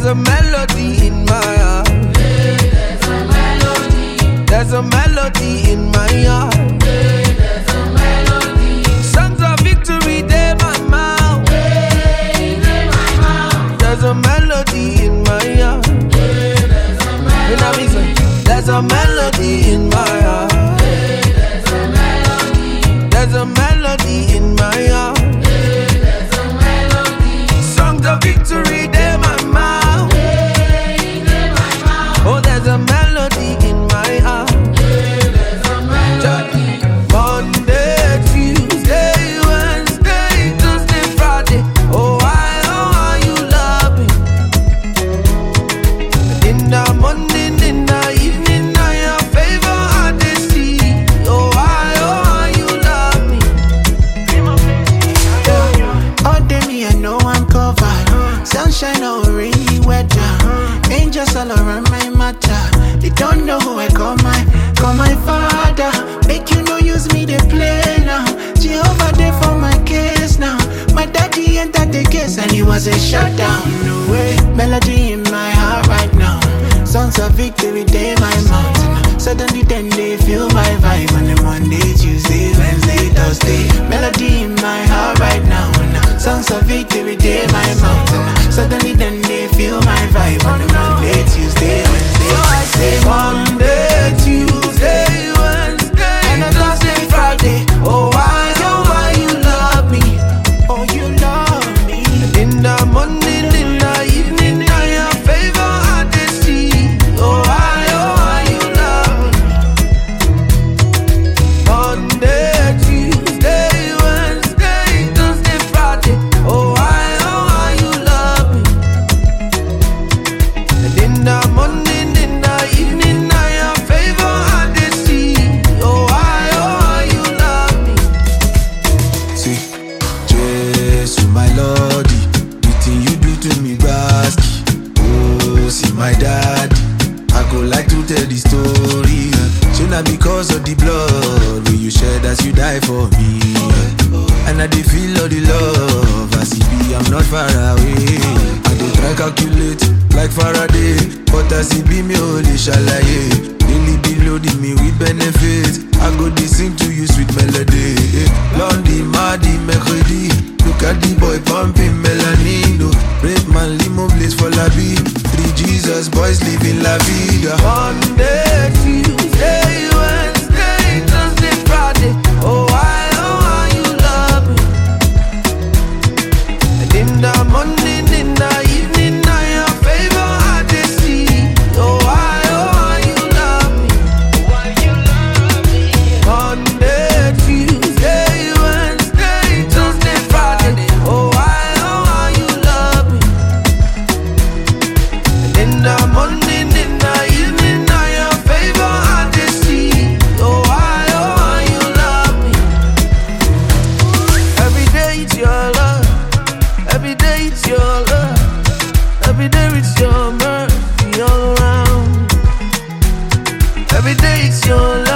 There's a melody in my heart. There's a melody. There's a melody in my heart. There's a melody. Songs of victory, they my mouth. There's a melody in my heart. There's a melody in my heart. There's a melody in my heart. Songs of victory, they my mouth. Oh, there's a melody in my heart. Monday, Tuesday, Wednesday, Thursday, Friday. Oh, why you love me? In the morning, in the evening, I your favor I dey see. Oh, why you love me? All day me, I know I'm covered. Sunshine or rainy weather. Angels all around my matter. They don't know who I call my father. Make you no use me, they play now. Jehovah there for my case now. My daddy entered the case and it was a shutdown. No way, melody in my heart right now. Songs of victory, they my mountain. Suddenly then they feel my vibe on the Monday, Tuesday, Wednesday, Thursday. Melody in my heart right now. Songs of victory, they my mountain. Suddenly then they feel my vibe on the Monday, Tuesday, Wednesday. So I say Monday, Tuesday, Wednesday, and Thursday, Friday. Oh, why you love me? Oh, you love me. In the morning, in the evening, I your favor I dey see. Oh, why you love me? Monday, Tuesday, Wednesday, Thursday, Friday. Oh, why you love me? And in the morning, in the evening, I your favor I dey see. Oh, why you love me? See, Jesus, my Lordy, the thing you do to me, basky. Oh, see my daddy, I go like to tell the story. So now because of the blood, will you shed as you die for me? And I dey feel all the love, as it be, I'm not far away. I dey try calculate like Faraday, but as it be, me only shalaye. Daily be loading me with benefits. I go dey sing to you sweet melody. Lundi, mardi, mercredi. Look at the boy pumping melanino. Great man, limo blaze for la vie. 3 Jesus boys living la vida. Monday, Tuesday, Wednesday, Thursday, Friday. Oh, why you love me? And in the morning, in the evening, I your favor I dey see. Oh, why you love me? Monday, Tuesday, Wednesday, Thursday, Friday. Oh, why you love me? And in the morning, in the evening, I your favor I dey see. Oh, why you love me? Every day it's your love. Every day it's your love. Every day it's your mercy all around. Every day it's your love.